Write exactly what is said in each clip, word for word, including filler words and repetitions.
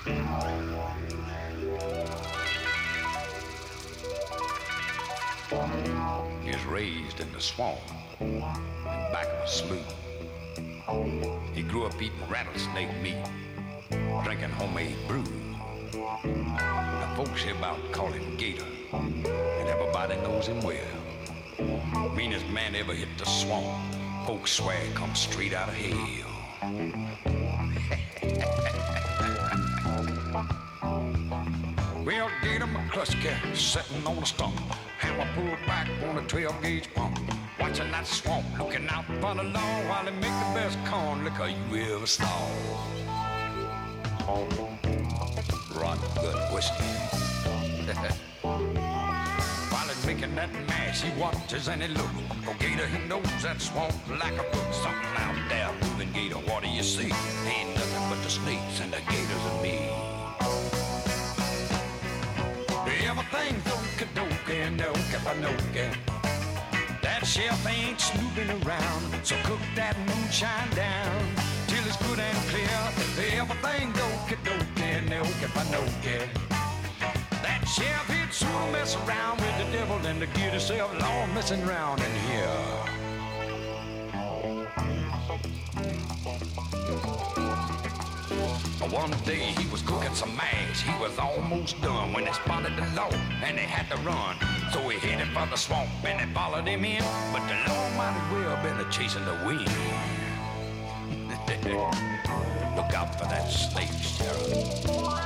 He was raised in the swamp in back of a slough. He grew up eating rattlesnake meat, drinking homemade brew. The folks here about call him Gator, and everybody knows him well. Meanest man ever hit the swamp. Folks swear he come straight out of hell. Well, Gator McCluskey sitting on a stump, hammer pulled back on a twelve gauge pump, watching that swamp, looking out for the law while he make the best corn liquor you ever saw. Rotten good whiskey. While he's making that mash, he watches and he looks. Oh, Gator, he knows that swamp like a book. Something out there moving, Gator, what do you see? Ain't nothing but the snakes and the gators and me. Everything's okie-dokie, no-ke-ba-no-ke. That chef ain't snooping around, so cook that moonshine down till it's good and clear. Everything's okie-dokie, no-ke-ba-no-ke. That chef, he'd soon mess around with the devil and to get himself long messing around in here. One day he was cooking some mash. He was almost done when they spotted the law and they had to run. So he headed for the swamp and they followed him in. But the law might as well been chasing the wind. Look out for that snake, Sheriff.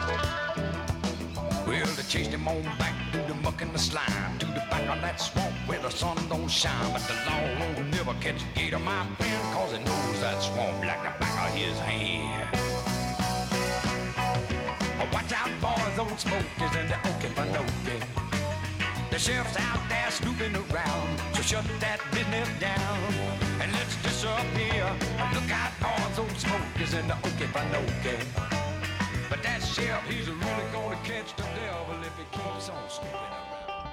Well, they chased him on back through the muck and the slime, to the back of that swamp where the sun don't shine. But the law won't never catch Gator, my friend, cause he knows that swamp like the back of his hand. Watch out, boys, old smokers and the okey-ba-dokey. The sheriff's out there snooping around, so shut that business down and let's disappear. Look out, boys, old smokers and the okey-ba-dokey. But that sheriff, he's really gonna catch the devil if he keeps on snooping around.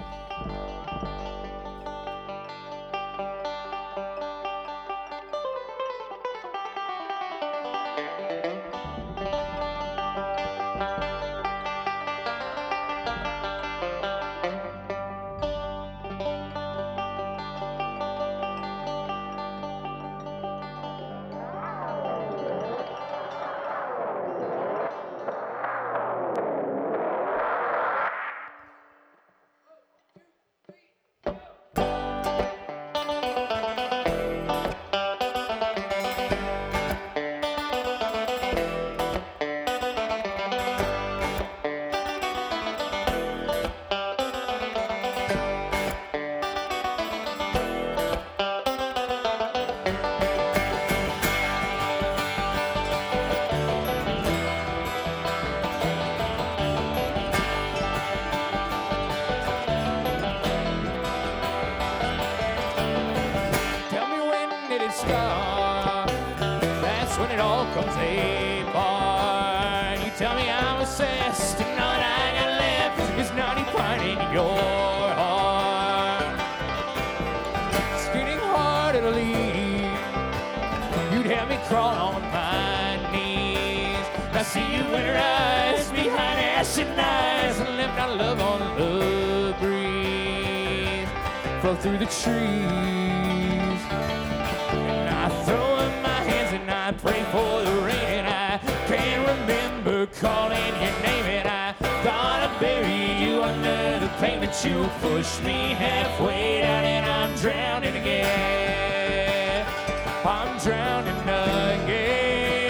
Through the trees, and I throw up my hands and I pray for the rain, and I can't remember calling your name, and I thought I buried you under the pavement. You pushed me halfway down and I'm drowning again. I'm drowning again.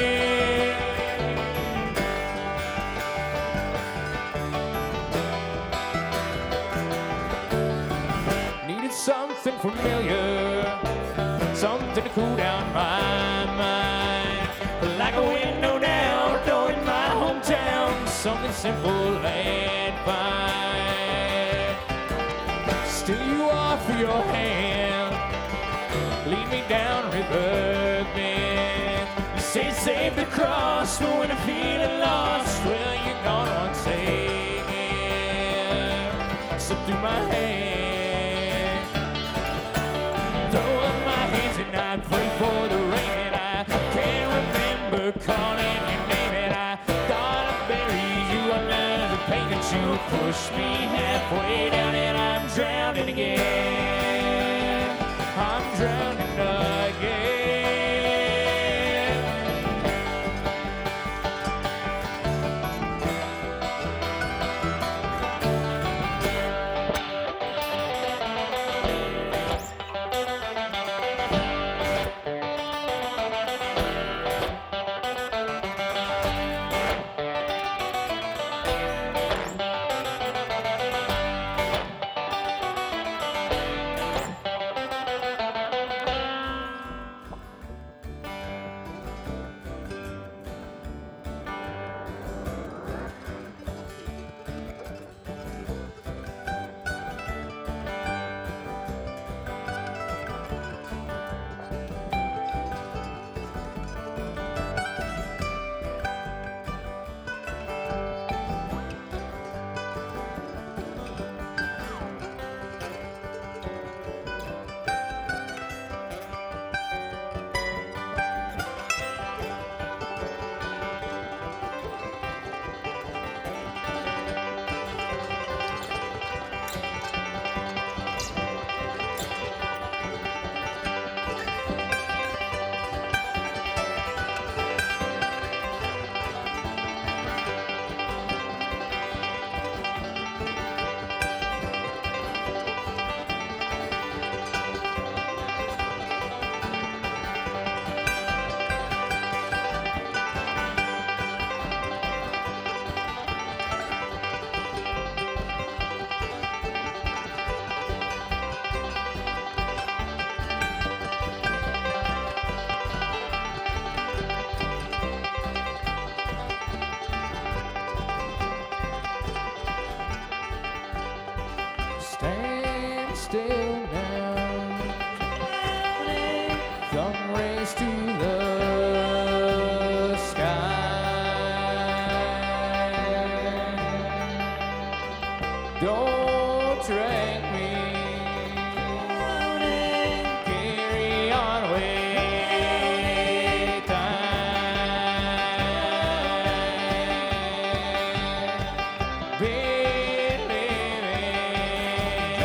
Something familiar, something to cool down my mind, like a window down, door in my hometown, something simple and fine. Still you offer your hand, lead me down river bend. You say save the cross, but when I'm feeling lost, well, you're gone on saying, slip through my hand. And I pray for the rain, and I can't remember calling your name, and I thought I buried you push me halfway down and I'm drowning again. I'm drowning again. Stand still now, thumb raised to the sky. Don't drag me, carry on with time. Been living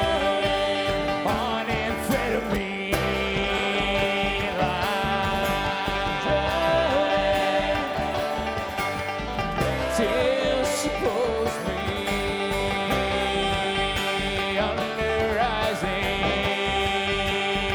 on amphetamine life till suppose me under rising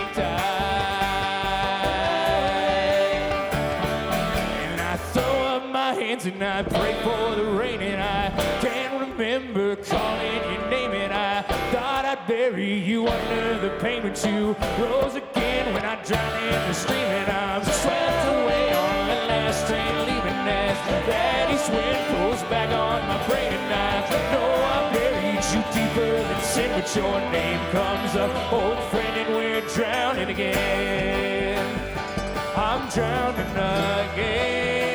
tide. And I throw up my hands and I pray for the rain, and I can't remember calling your name, and I thought I'd bury you under the pain, but you rose again when I drowned in the stream, and I'm swept away on the last train leaving as that east wind pulls back on my brain, and I know I buried you deeper than sin, but your name comes up, old friend, and we're drowning again. I'm drowning again.